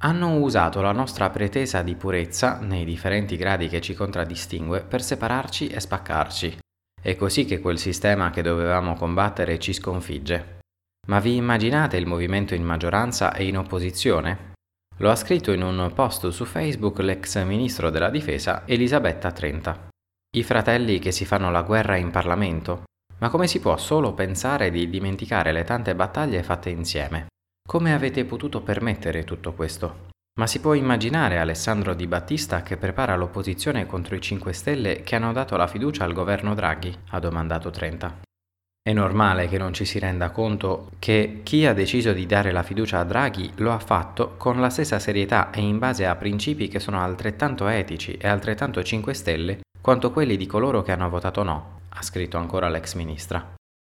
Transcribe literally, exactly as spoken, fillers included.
Hanno usato la nostra pretesa di purezza, nei differenti gradi che ci contraddistingue, per separarci e spaccarci. È così che quel sistema che dovevamo combattere ci sconfigge. Ma vi immaginate il movimento in maggioranza e in opposizione? Lo ha scritto in un post su Facebook l'ex ministro della difesa Elisabetta Trenta. I fratelli che si fanno la guerra in Parlamento. Ma come si può solo pensare di dimenticare le tante battaglie fatte insieme? Come avete potuto permettere tutto questo? Ma si può immaginare Alessandro Di Battista che prepara l'opposizione contro i cinque Stelle che hanno dato la fiducia al governo Draghi? Ha domandato Trenta. È normale che non ci si renda conto che chi ha deciso di dare la fiducia a Draghi lo ha fatto con la stessa serietà e in base a principi che sono altrettanto etici e altrettanto cinque Stelle quanto quelli di coloro che hanno votato no, ha scritto ancora l'ex ministra.